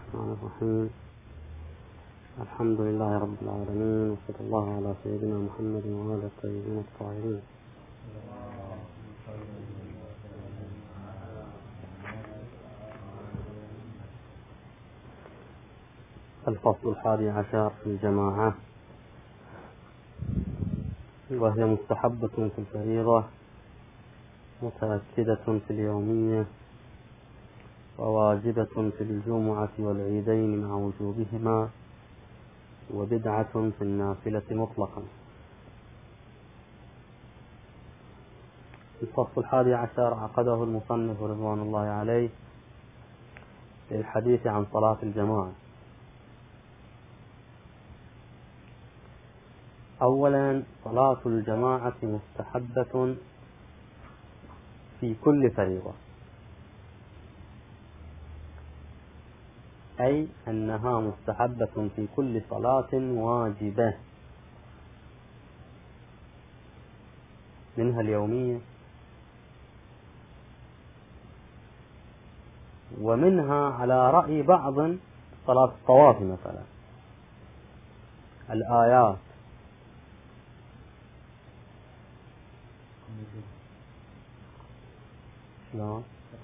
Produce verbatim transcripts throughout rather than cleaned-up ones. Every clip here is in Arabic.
الرحمن الرحيم. الحمد لله رب العالمين، وصلى الله على سيدنا محمد وعلى الطيبين الطاهرين. الفصل الحادي عشر في الجماعة، وهي مستحبة في الفريضة، متأكدة في اليومية، وواجبة في الجمعة والعيدين مع وجوبهما، وبدعة في النافلة مطلقا. الفصل الحادي عشر عقده المصنف رضوان الله عليه للحديث عن صلاة الجماعة. أولا، صلاة الجماعة مستحبة في كل فريضة، أي أنها مستحبة في كل صلاة واجبة، منها اليومية، ومنها على رأي بعض صلاة الطواف مثلا، الآيات شلون؟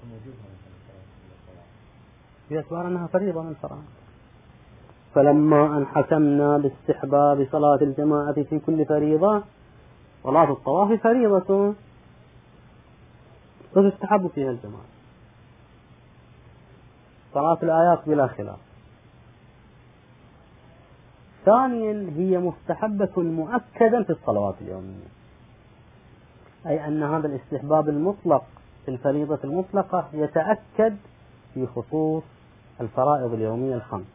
باعتبار أنها فريضة من صلاة. فلما أن حكمنا باستحباب صلاة الجماعة في كل فريضة، صلاة الطواف فريضة وتستحب فيها الجماعة. صلاة الآيات بلا خلاف. ثانيا، هي مستحبة مؤكدا في الصلوات اليومية، أي أن هذا الاستحباب المطلق في الفريضة المطلقة يتأكد في خصوص الفرائض اليومية الخمس.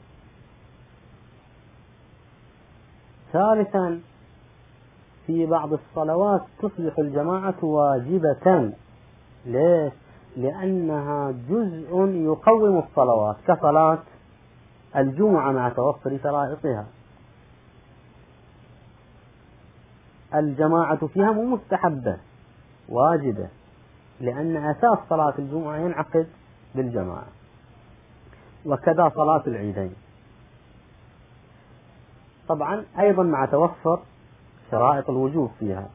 ثالثا، في بعض الصلوات تصبح الجماعة واجبة. ليش؟ لأنها جزء يقوم الصلوات، كصلاة الجمعة مع توفر شرائطها. الجماعة فيها مو مستحبة، واجبة، لأن أساس صلاة الجمعة ينعقد بالجماعة. وكذا صلاة العيدين، طبعا أيضا مع توفر شرائط الوجوب فيها.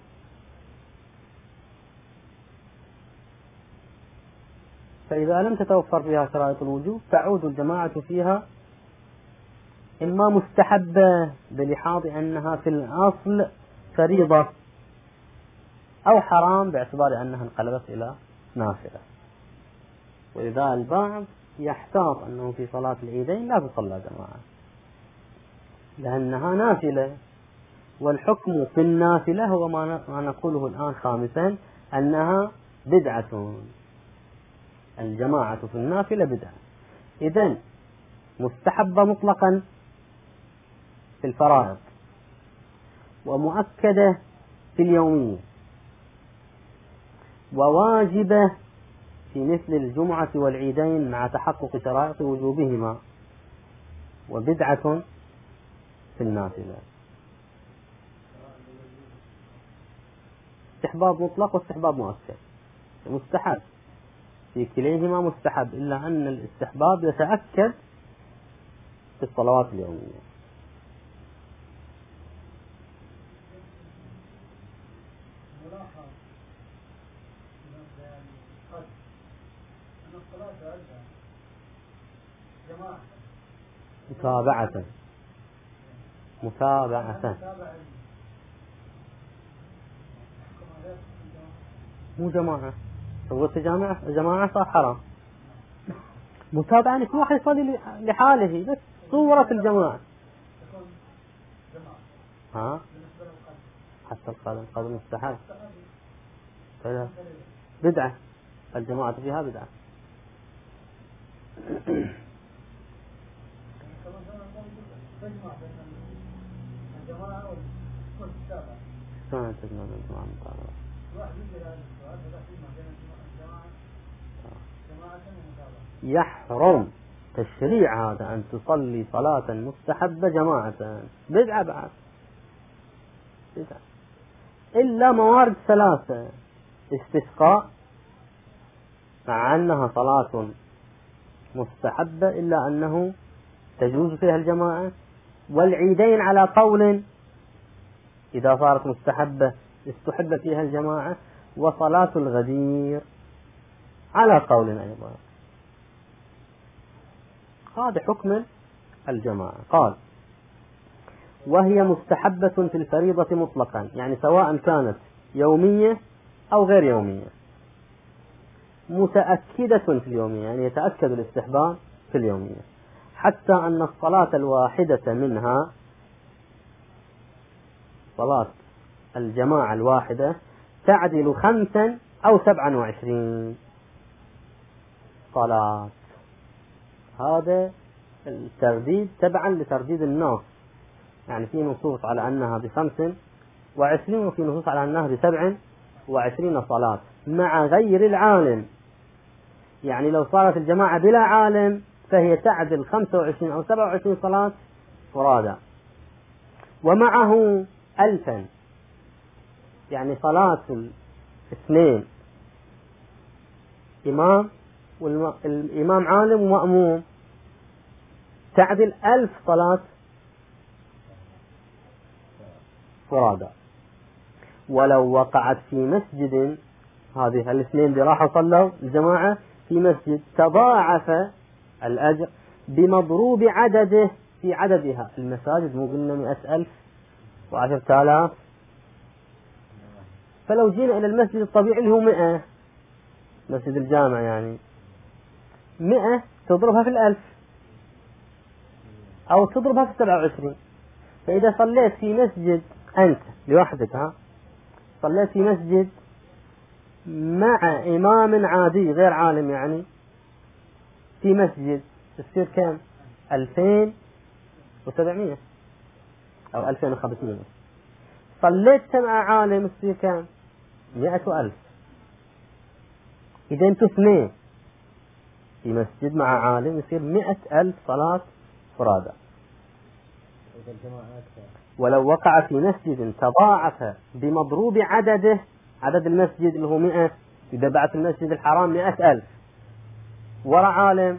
فإذا لم تتوفر فيها شرائط الوجوب تعود الجماعة فيها إما مستحبة بلحاظ أنها في الأصل فريضة، أو حرام باعتبار أنها انقلبت إلى نافلة. وإذا البعض يحتاط أنه في صلاة العيدين لا تصلى جماعة لأنها نافلة، والحكم في النافلة هو ما نقوله الآن خامسا، أنها بدعة. الجماعة في النافلة بدعة. إذن مستحبة مطلقا في الفرائض، ومؤكدة في اليومية، وواجبة في مثل الجمعة والعيدين مع تحقق شرائط وجوبهما، وبدعة في النافلة. استحباب مطلق واستحباب مؤكد. مستحب في كليهما مستحب، إلا أن الاستحباب يتأكد في الصلوات اليومية. متابعة متابعة مو جماعة. هو جماعة جماعة صار حرام. متابعة كل واحد يصلي لحاله، بس صورة الجماعة. ها؟ حتى القدم القدم مستحب. بدعة. الجماعة فيها بدعة. شلون تجمع بين الجماعة والمتابعة؟ يحرم تشريع هذا أن تصلي صلاة مستحبة جماعة، بدعة بعد، بدعة. إلا موارد ثلاثة: استسقاء مع أنها صلاة مستحبة إلا أنه تجوز فيها الجماعة، والعيدين على قول إذا صارت مستحبة استحب فيها الجماعة، وصلاة الغدير على قول أيضا. هذا حكم الجماعة. قال وهي مستحبة في الفريضة مطلقا، يعني سواء كانت يومية أو غير يومية، متأكدة في اليومية، يعني يتأكد الاستحباب في اليومية، حتى أن الصلاة الواحدة منها، صلاة الجماعة الواحدة، تعدل خمسا أو سبعا وعشرين صلاة. هذا الترديد تبعا لترديد النص، يعني في نصوص على أنها بخمس وعشرين، وفي نصوص على أنها بسبع وعشرين صلاة مع غير العالم. يعني لو صارت الجماعة بلا عالم فهي تعدل خمسة وعشرين أو سبعة وعشرين صلاة فرادى، ومعه ألفا، يعني صلاة الاثنين إمام والإمام عالم ومأموم تعدل ألف صلاة فرادى. ولو وقعت في مسجد، هذه الاثنين اللي راحوا صلوا الجماعة في مسجد، تضاعف الأجر بمضروب عدده في عددها. المساجد مو قلنا مئة ألف وعشرة آلاف، فلو جينا إلى المسجد الطبيعي اللي هو مئة، مسجد الجامع يعني مئة تضربها في الألف أو تضربها في سبعة وعشرين. فإذا صليت في مسجد أنت لوحدك، ها صليت في مسجد مع إمام عادي غير عالم، يعني في مسجد تصير كم؟ ألفين وسبعمية أو ألفين وخمسمية. صليت مع عالم تصير كم؟ مئة ألف. إذا انتوا اثنين في مسجد مع عالم يصير مئة ألف صلاة فرادى. ولو وقع في مسجد تضاعف بمضروب عدده، عدد المسجد اللي هو مئة، إذا بعت المسجد الحرام مئة ألف ورا عالم،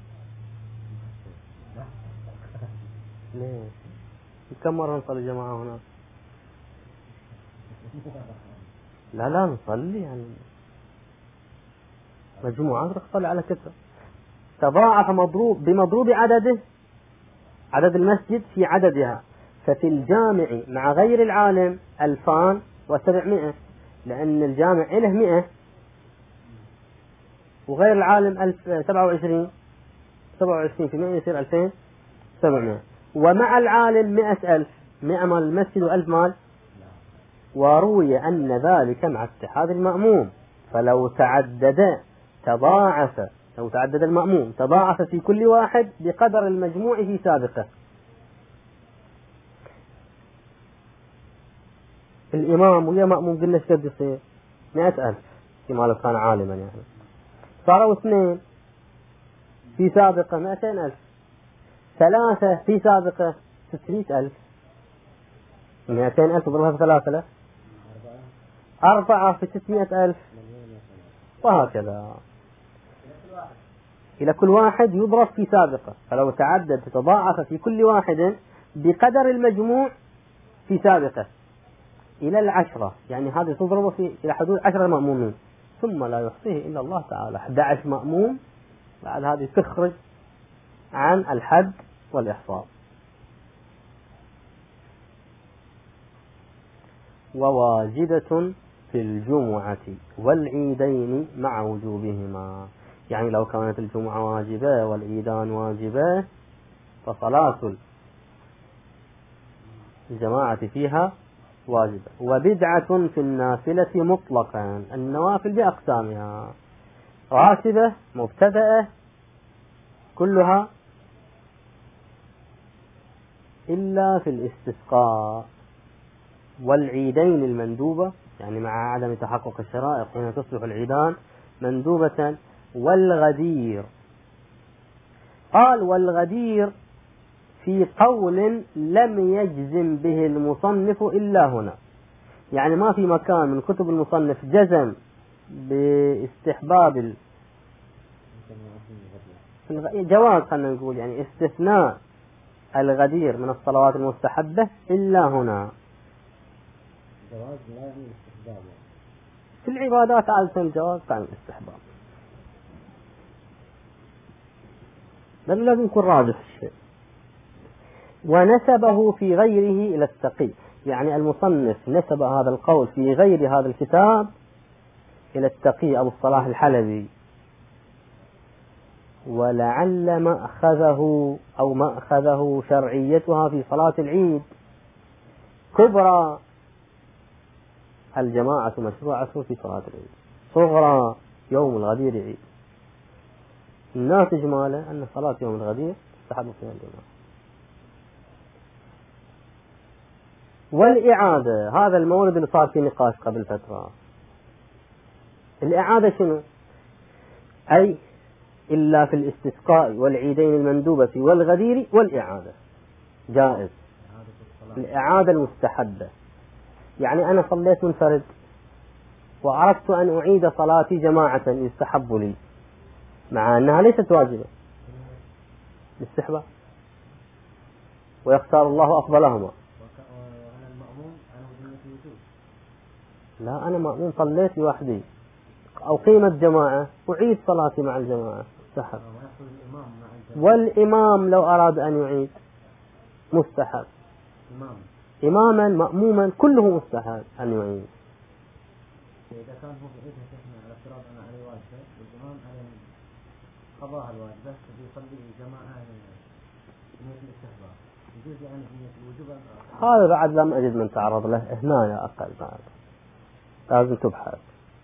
ليه؟ كم مرة نصلي جماعة هنا؟ لا لا نصلي يعني مجموعات نصلي على كثرة. تضاعف مضروب بمضروب عدده، عدد المسجد في عددها. ففي الجامع مع غير العالم ألفان وسبعمائة، لأن الجامع إله مئة وغير العالم ألف سبعة وعشرين، سبعة وعشرين في مئة يصير ألفين سبعمائة، ومع العالم مئة ألف، مئة مال المسجد وألف مال. وروي أن ذلك مع اتحاد المأموم، فلو تعدد تضاعف، لو تعدد المأموم تضاعف في كل واحد بقدر المجموع في سابقه. الإمام ويا مأموم قلنا ايش قد يصير؟ مئة ألف كما لو كان عالما، يعني صاروا اثنين في سابقة مئتين ألف، ثلاثة في سابقة ستمائة ألف، مئتين ألف ضربها في ثلاثة، أربعة في ستمائة ألف، وهكذا إلى كل واحد يضرب في سابقة. فلو تعدد تتضاعف في كل واحد بقدر المجموع في سابقة إلى العشرة، يعني هذه تضرب في إلى حدود عشرة مأمومين، ثم لا يحصيه إلا الله تعالى. أحد عشر مأموم بعد هذه تخرج عن الحد والإحصاء. وواجبة في الجمعة والعيدين مع وجوبهما، يعني لو كانت الجمعة واجبة والعيدان واجبة فصلاة الجماعة فيها واجبة. وبدعة في النافلة مطلقا، النوافل بأقسامها، راتبة مبتدأة كلها إلا في الاستسقاء والعيدين المندوبة، يعني مع عدم تحقق الشرائط حين تصبح العيدان مندوبة، والغدير. قال والغدير في قول لم يجزم به المصنف إلا هنا، يعني ما في مكان من كتب المصنف جزم باستحباب جواز خلنا نقول يعني استثناء الغدير من الصلوات المستحبة إلا هنا. جواز لا يعني الاستحباب. في العبادات عادة الجواز تعني الاستحباب، بل لازم يكون راجح الشيء. ونسبه في غيره إلى التقي، يعني المصنف نسب هذا القول في غير هذا الكتاب إلى التقي أبو الصلاح الحلبي، ولعل مأخذه أو مأخذه شرعيتها في صلاة العيد كبرى الجماعة مشروعة في صلاة العيد، صغرى يوم الغدير عيد. الناس إجمالا أن صلاة يوم الغدير تستحب فيها الجماعة. والإعادة هذا المورد اللي صار فيه نقاش قبل فترة. الإعادة شنو؟ أي إلا في الاستسقاء والعيدين المندوبة والغدير والإعادة جائز. الإعادة المستحبة يعني أنا صليت منفرد وأردت أن أعيد صلاتي جماعة يستحب لي مع أنها ليست واجبة، الاستحباب، ويختار الله أفضلهما. لا أنا مأموم صليت لوحدي أو قيمة جماعة أعيد صلاتي مع الجماعة مستحب. والإمام لو أراد أن يعيد مستحب، إماما مأموما كله مستحب أن يعيد. إذا كان هو بعيدها شيخنا على افتراض أن عليه واجبة والإمام عليه قضاء الواجبة فبيصلي جماعة نية الاستحباب يجوز يعني نية الوجوب؟ هذا بعد لم أجد من تعرض له هنا يا أقل، بعد لازم تبحث.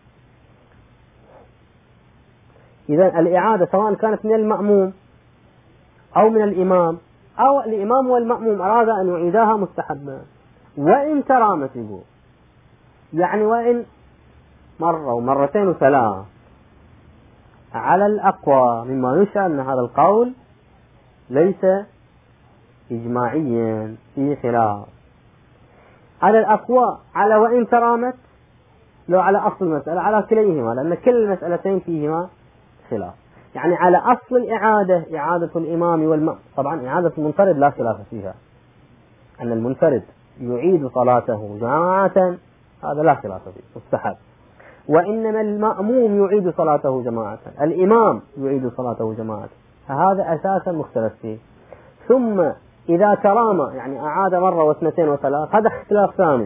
إذا الإعادة سواء كانت من المأموم أو من الإمام أو الإمام والمأموم أراد أن يعيدها مستحبا وإن ترامت، يقول يعني وإن مرة ومرتين وثلاث. على الأقوى مما يشعر أن هذا القول ليس إجماعيا فيه خلاف. على الأقوى على وإن ترامت، لو على أصل المسألة على كليهما، لأن كل المسألتين فيهما خلاف. يعني على أصل الإعادة إعادة الإمام والمأموم، طبعا إعادة المنفرد لا خلاف فيها، أن المنفرد يعيد صلاته جماعة هذا لا خلاف فيه مستحب. وإنما المأموم يعيد صلاته جماعة، الإمام يعيد صلاته جماعة، هذا أساسا مختلف فيه. ثم إذا ترامى يعني أعاد مرة واثنتين وثلاث هذا اختلاف ثاني،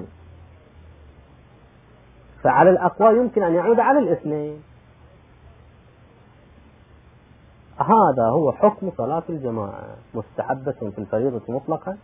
فعلى الأقوى يمكن أن يعود على الاثنين. هذا هو حكم صلاة الجماعة، مستحبة في الفريضة مطلقا،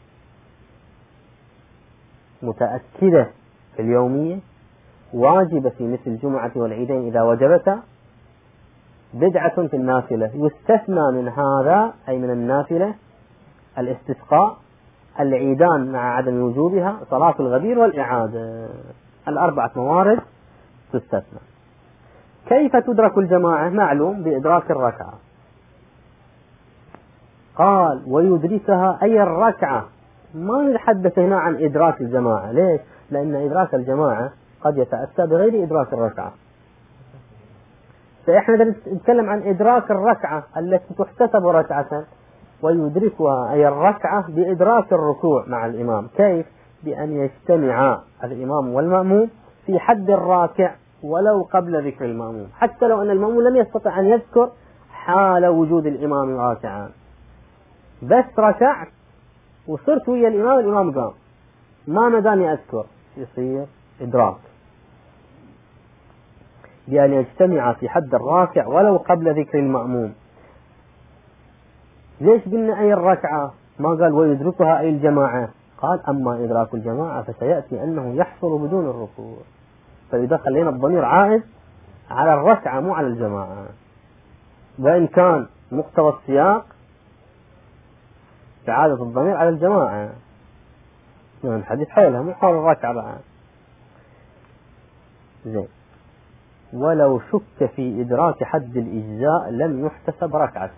متأكدة في اليومية، واجبة في مثل الجمعة والعيدين إذا وجبتا، بدعة في النافلة. يستثنى من هذا أي من النافلة الاستسقاء، العيدان مع عدم وجوبها، صلاة الغدير والإعادة، الأربعة موارد تستثنى. كيف تدرك الجماعة؟ معلوم بإدراك الركعة. قال ويدركها أي الركعة، ما نتحدث هنا عن إدراك الجماعة. ليش؟ لأن إدراك الجماعة قد يتأتى بغير إدراك الركعة، فإحنا نتكلم عن إدراك الركعة التي تحتسب ركعة، ويدركها أي الركعة بإدراك الركوع مع الإمام. كيف؟ بأن يجتمع الإمام والمأموم في حد الراكع ولو قبل ذكر المأموم، حتى لو أن المأموم لم يستطع أن يذكر حال وجود الإمام راكعا، بس ركعت وصرت ويا الإمام، الإمام قام ما مداني أذكر، يصير إدراك بأن يجتمع في حد الراكع ولو قبل ذكر المأموم. ليش قلنا أي الركعة؟ ما قال ويدركها أي الجماعة؟ قال أما إدراك الجماعة فسيأتي أنه يحصل بدون الركوع، فإذا خلينا الضمير عائد على الركعة مو على الجماعة، وإن كان مقتضى السياق إعادة الضمير على الجماعة، يعني الحديث حولها مو حول الركعة بعد. زين. ولو شك في إدراك حد الإجزاء لم يحتسب ركعة.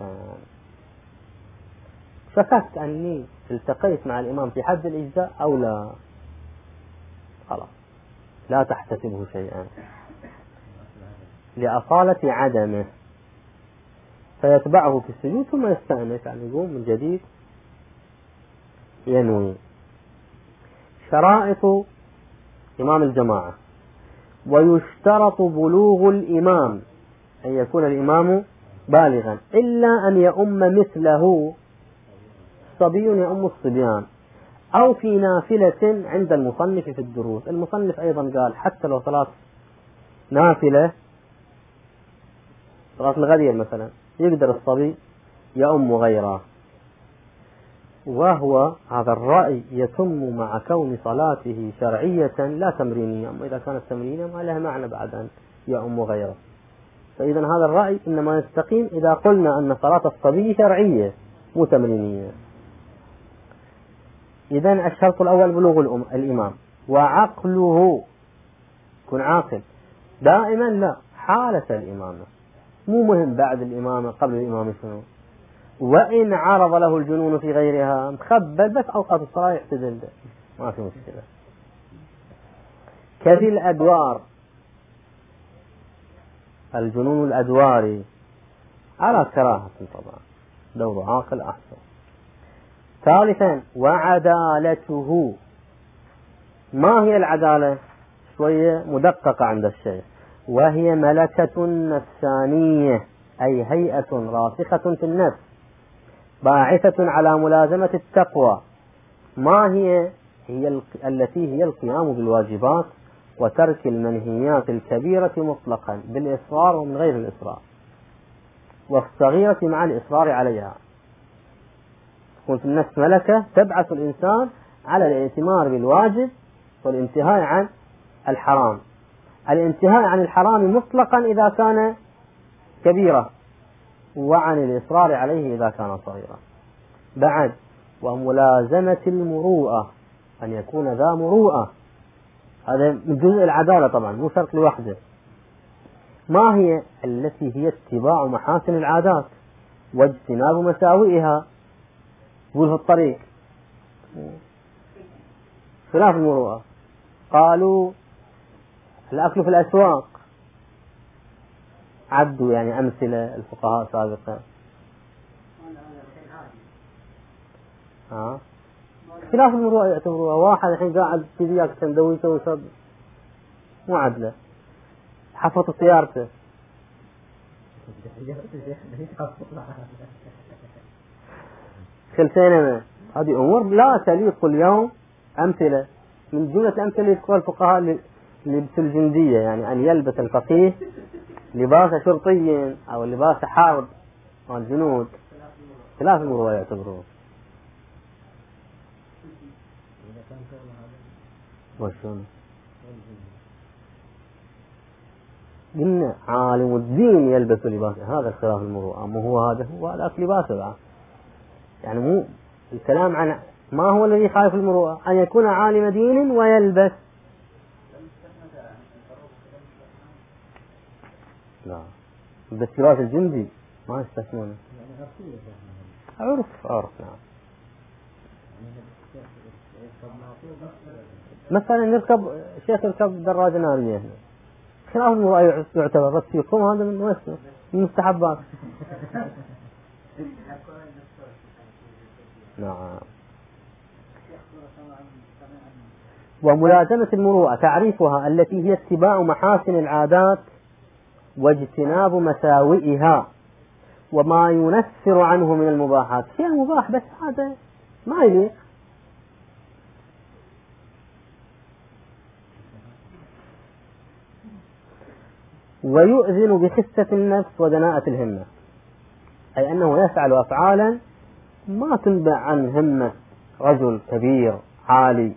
شككت أني التقيت مع الإمام في حد الإجزاء أو لا، خلاص لا تحتسبه شيئا لأصالة عدمه. فيتبعه في السجود ثم يستأنف، يعني يقوم من جديد ينوي. شرائط إمام الجماعة: ويشترط بلوغ الإمام، أن يكون الإمام بالغا، إلا أن يؤم مثله صبي يؤم الصبيان، أو في نافلة عند المصنف في الدروس. المصنف أيضا قال حتى لو صلاة نافلة، صلاة الغدير مثلا، يقدر الصبي يؤم غيره. وهو هذا الرأي يتم مع كون صلاته شرعية لا تمرينية، أما إذا كانت تمرينية ما لها معنى بعد أن يؤم غيره. فإذا هذا الرأي إنما يستقيم إذا قلنا أن صلاة الصبي شرعية مو تمرينية. إذن الشرط الأول بلوغ الإمام، وعقله، يكون عاقل دائما، لا حالة الإمامة، مو مهم بعد الإمامة قبل الإمامة شنو. وإن عرض له الجنون في غيرها مخبل، بس أوقات الصلاة يعتدل، ما في مشكلة. كذي الأدوار، الجنون الأدواري على كراهة طبعا، دور عاقل أحسن. ثالثا وعدالته. ما هي العدالة؟ شوية مدققة عند الشيخ. وهي ملكة نفسانية، أي هيئة راسخة في النفس باعثة على ملازمة التقوى. ما هي؟ هي التي هي القيام بالواجبات وترك المنهيات الكبيرة مطلقا بالإصرار ومن غير الإصرار، والصغيرة مع الإصرار عليها. تكون في النفس ملكة تبعث الإنسان على الائتمار بالواجب والانتهاء عن الحرام. الانتهاء عن الحرام مطلقا إذا كان كبيرة، وعن الإصرار عليه إذا كان صغيرا. بعد وملازمة المروءة، أن يكون ذا مروءة، هذا من جزء العدالة طبعا، مو شرط لوحده. ما هي؟ التي هي اتباع محاسن العادات واجتناب مساوئها. قول في الطريق خلاف المروءة. قالوا الأكل في الأسواق، عدوا يعني أمثلة الفقهاء سابقا. ها خلاف المروءة يعتبروها. واحد الحين قاعد تبيك سندويشه وشرب، مو عدله، حفظ سيارته. خلفيننا هذه أمور لا تليق اليوم. أمثلة من جملة أمثلة يذكر الفقهاء لبس الجندية، يعني أن يلبس الفقيه لباس شرطي أو لباس حرب والجنود. خلاف المروءة يعتبروه. وشون قلنا عالم الدين يلبس لباس، هذا خلاف المروءة. أما هو هذا هو هذا لباسه بقى. يعني مو الكلام عن ما هو الذي يخالف المروءة، أن يكون عالم دين ويلبس. لا بس لباس الجندي ما يستثنونه، عرف عرف. نعم مثلا نركب شيخ يركب دراجة نارية هنا، خلاف المروءة يعتبر، بس يقوم هذا من وسط من مستحبات. نعم. وملازمة المروءة تعريفها التي هي اتباع محاسن العادات واجتناب مساوئها، وما ينفر عنه من المباحات. شيء مباح بس هذا ما يليق. ويؤذن بخسة النفس ودناءة الهمة، أي أنه يفعل أفعالا ما تنبع عن همة رجل كبير عالي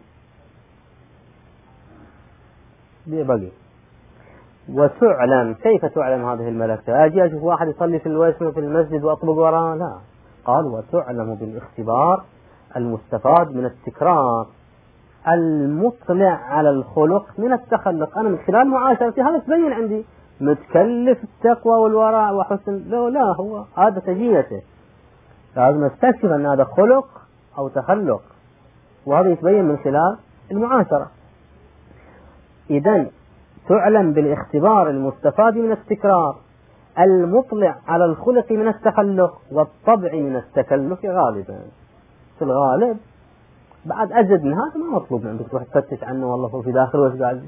بيبقي. وتعلم. كيف تعلم هذه الملكة؟ أجي أشوف واحد يصلي في الوسم في المسجد وأطبق وراه؟ لا. قال وتعلم بالاختبار المستفاد من التكرار المطلع على الخلق من التخلق. أنا من خلال معاشرتي هذا تبين عندي متكلف التقوى والوراء وحسن، لا لا هو هذا تجيته، لازم استكشف أن هذا خلق أو تخلق، وهذا يتبين من خلال المعاشرة. إذن تعلم بالاختبار المستفاد من التكرار المطلع على الخلق من التخلق والطبع من التكلف غالبا. في الغالب بعد أجد من هذا ما مطلوب عندك تروح تفتش عنه والله في داخل وش قاعد.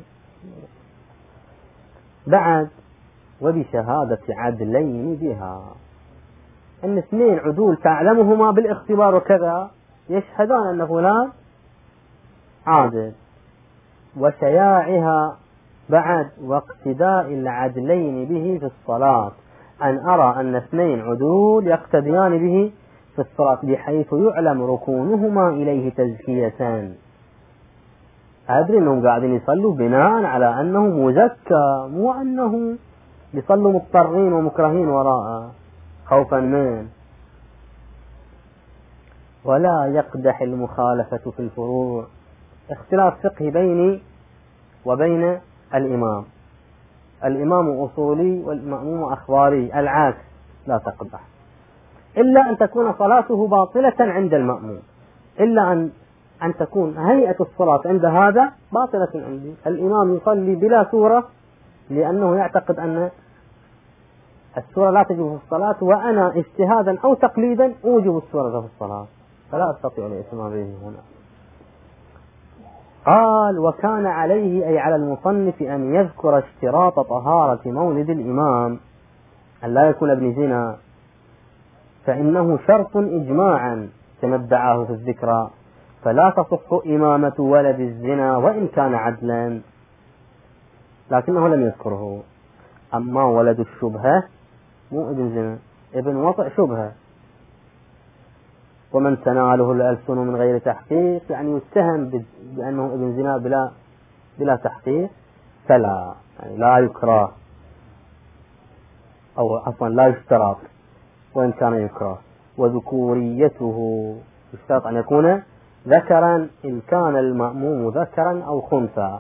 بعد وبشهادة عدلين بها، أن اثنين عدول تعلمهما بالاختبار وكذا يشهدان أن فلان عادل، وشياعها بعد واقتداء العدلين به في الصلاة، أن أرى أن اثنين عدول يقتديان به في الصلاة بحيث يعلم ركونهما إليه تزكيتان. أدري أنهم قاعدين يصلوا بناء على أنه مزكى، مو أنه يصلوا مضطرين ومكرهين وراءه خوفا منه. ولا يقدح المخالفة في الفروع، اختلاف فقهي بيني وبين الإمام، الإمام أصولي والمأموم أخباري العكس، لا تقدح، إلا أن تكون صلاته باطلة عند المأموم، إلا أن أن تكون هيئة الصلاة عند هذا باطلة عندي. الإمام يصلي بلا سورة لأنه يعتقد أن السورة لا تجب في الصلاة، وأنا اجتهادا أو تقليدا أوجب السورة في الصلاة، فلا أستطيع الإتمام به هنا. قال: وكان عليه أي على المصنف أن يذكر اشتراط طهارة مولد الإمام، أن لا يكون ابن زنا، فإنه شرط إجماعا كما ادعاه في الذكرى، فلا تصح إمامة ولد الزنا وإن كان عدلا، لكنه لم يذكره. أما ولد الشبهة مو ابن زنا، ابن وطئ شبهة، ومن تناله الألسن من غير تحقيق، يعني يتهم بأنه ابن زنا بلا بلا تحقيق، فلا يعني لا يكره، أو عفوا لا يشترط وإن كان يكره. وذكوريته يشترط أن يكون ذكرا إن كان المأموم ذكرا أو خنثى.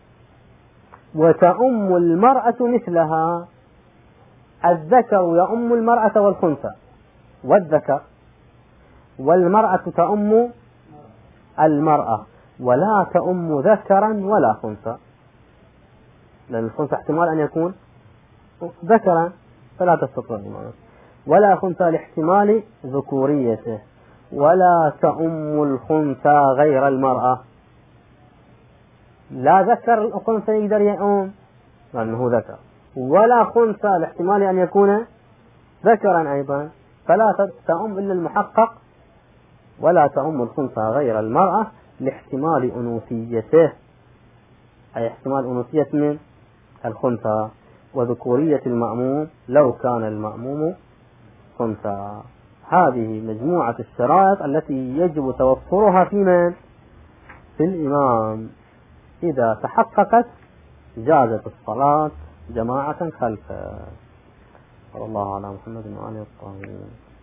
وتأم المرأة مثلها، الذكر يأم المرأة والخنثى، والذكر والمرأة تأم المرأة، ولا تأم ذكرا ولا خنثى، لأن الخنثى احتمال أن يكون ذكرا فلا تستطيع المرأة، ولا خنثى لاحتمال ذكوريته. ولا تأم الخنثى غير المرأة، لا ذكر الخنثى يقدر يأم لأنه ذكر، ولا خنثى لاحتمال أن يكون ذكرا أيضا فلا تأم إلا المحقق. ولا تأم الخنثى غير المرأة لاحتمال أنوثيته، أي احتمال أنوثية من الخنثى، وذكورية المأموم لو كان المأموم خنثى. هذه مجموعة الشرائط التي يجب توفرها في من؟ في الإمام. إذا تحققت جازت الصلاة جماعة خلفه. والله على محمد وآله الطاهرين.